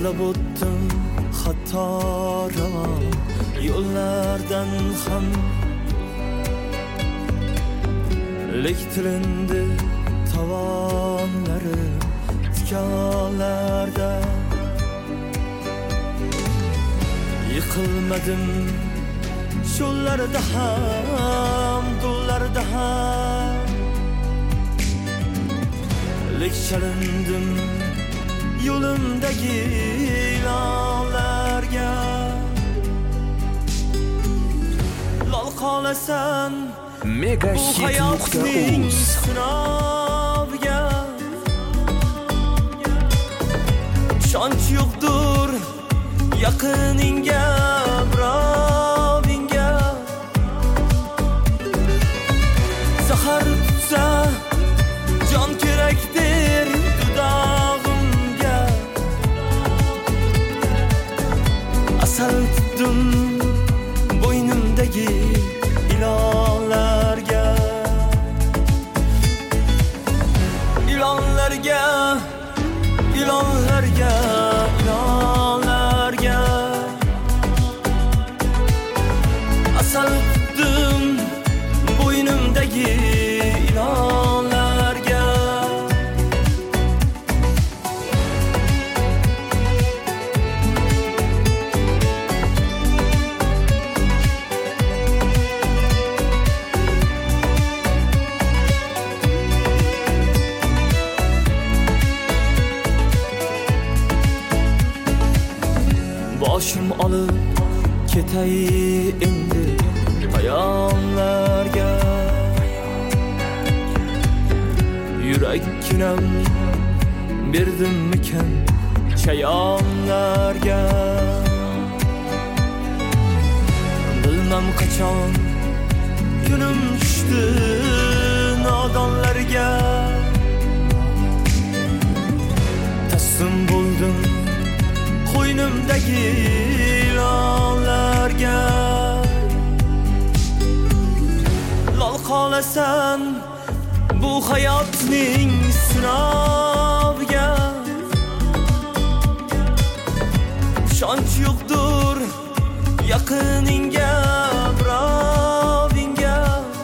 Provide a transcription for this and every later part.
izlab o'tdim xato ravon yo'llardan ham lektirindi tovonlari tikanlarda yiqilmadim sho'llarda ham do'llarda ham lek chalindim yo'limdagi ilonlarga lol qolasan Megahit.uz sinoviga ishonch yo'qdir yaqiningga birovingga zahar tutsa jon kerakdir dudog'imga asal tutdim bo'ynimdagi ilonlarga ilonlarga ilonlarga ilonlarga asal tutdim bo'ynimdagi ilonlarga boshim olib ketay endi hayollarga yurakkinam berdimmikan chayonlarga bilmam qachon kunim tushdi nodonlarga taslim bo'ldim qo'ynimdagi ilonlarga lol qolasan bu hayotning sinoviga ishonch yo'qdir yaqiningga birovingga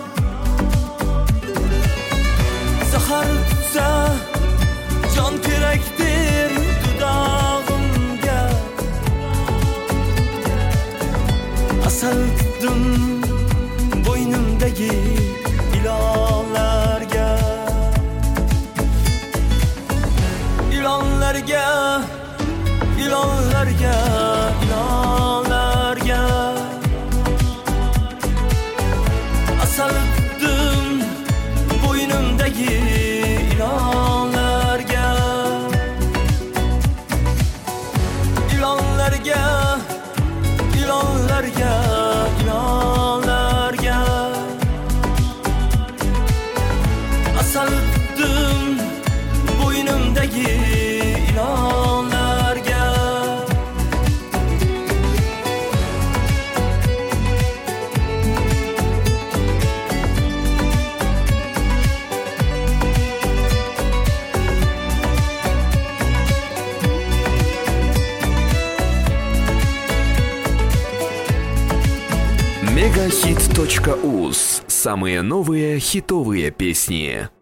zahar tutsa jon kerakdir dudog'imga asal tutdim bo'ynimdagi ilonlarga ilonlarga ilonlarga ilonlarga asal tutdim bo'ynimdagi ilonlarga ilonlarga ilonlarga ilonlarga asal tutdim bo'ynimdagi ilonlarga Megahit.uz. Самые новые хитовые песни.